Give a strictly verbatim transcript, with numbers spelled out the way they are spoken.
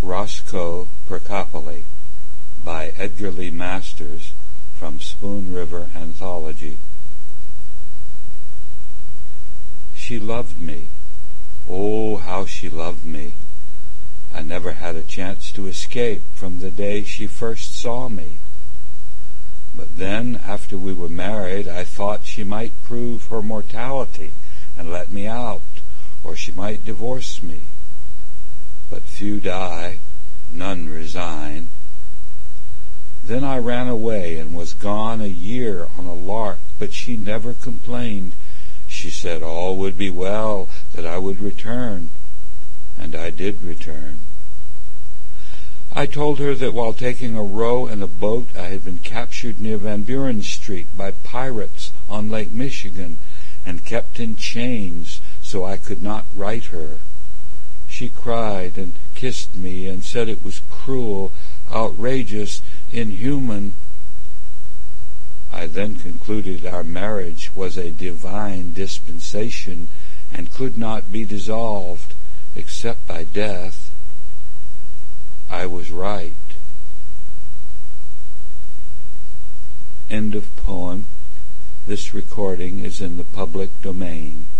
Roscoe Percopoli by Edgar Lee Masters from Spoon River Anthology. She loved me. Oh, how she loved me. I never had a chance to escape from the day she first saw me. But then, after we were married, I thought she might prove her mortality and let me out, or she might divorce me. But few die, none resign. Then I ran away and was gone a year on a lark, but she never complained. She said all would be well, that I would return, and I did return. I told her that while taking a row in a boat, I had been captured near Van Buren Street by pirates on Lake Michigan and kept in chains so I could not write her. She cried and kissed me and said it was cruel, outrageous, inhuman. I then concluded our marriage was a divine dispensation and could not be dissolved except by death. I was right. End of poem. This recording is in the public domain.